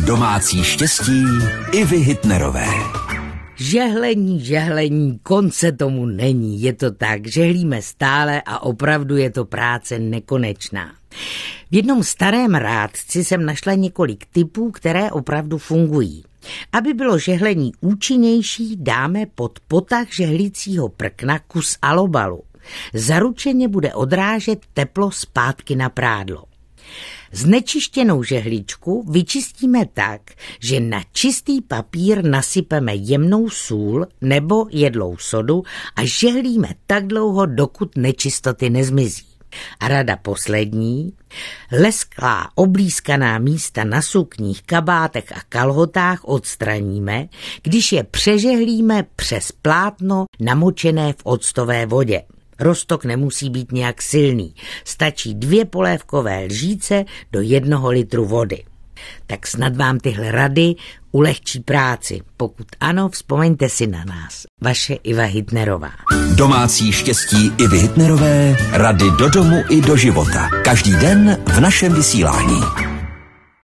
Domácí štěstí Ivy Hitnerové. Žehlení, konce tomu není. Je to tak, žehlíme stále a opravdu je to práce nekonečná. V jednom starém rádci jsem našla několik tipů, které opravdu fungují. Aby bylo žehlení účinnější, dáme pod potah žehlicího prkna kus alobalu. Zaručeně bude odrážet teplo zpátky na prádlo. Znečištěnou žehličku vyčistíme tak, že na čistý papír nasypeme jemnou sůl nebo jedlou sodu a žehlíme tak dlouho, dokud nečistoty nezmizí. A rada poslední, lesklá oblízkaná místa na sukních, kabátech a kalhotách odstraníme, když je přežehlíme přes plátno namočené v octové vodě. Roztok nemusí být nějak silný, stačí 2 polévkové lžíce do 1 litru vody. Tak snad vám tyhle rady ulehčí práci. Pokud ano, vzpomeňte si na nás. Vaše Iva Hitnerová. Domácí štěstí Ivy Hitnerové, rady do domu i do života. Každý den v našem vysílání.